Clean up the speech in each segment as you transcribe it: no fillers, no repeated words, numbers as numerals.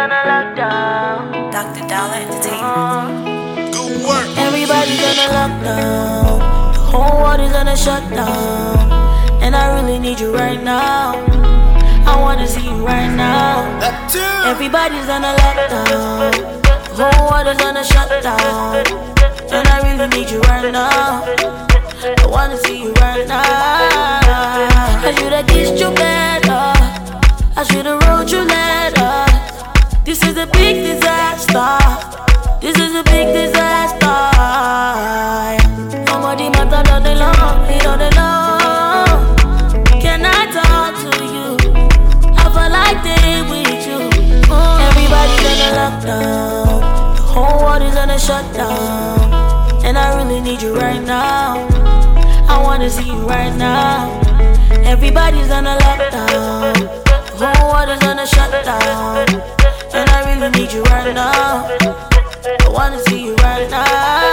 on a lockdown. Dr. Dollar Entertainment. Good work. Everybody's on a lockdown. The whole world is on a shutdown. And I really need you right now. I wanna see you right now. Everybody's on a lockdown. The whole world is on a shutdown. And I really need you right now. I wanna see you right now. I should've kissed you better. I should've wrote you letters. This is a big disaster. This is a big disaster. Somebody matter on the long, he on the long. Can I talk to you? I feel like they with you. Everybody's on a lockdown. The whole world is on a shutdown. And I really need you right now. I wanna see you right now. Everybody's on a lockdown. The whole world is on a shutdown. And I really need you right now. I wanna see you right now.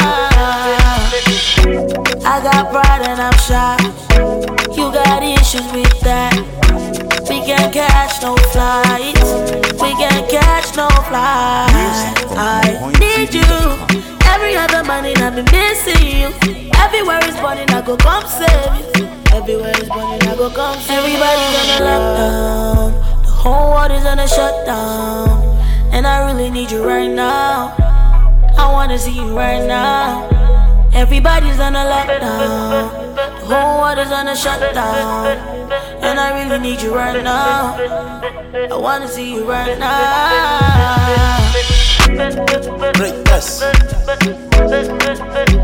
I got pride and I'm shy. You got issues with that. We can't catch no flights. We can't catch no flights. I need you. Every other morning I've been missing you. Everywhere is burning, I go come save you. Everywhere is burning, I go come save you. Everybody's on a lockdown. The whole world is on a shutdown. And I really need you right now. I wanna see you right now. Everybody's on a lockdown. The whole world is on a shutdown. And I really need you right now. I wanna see you right now. Break this.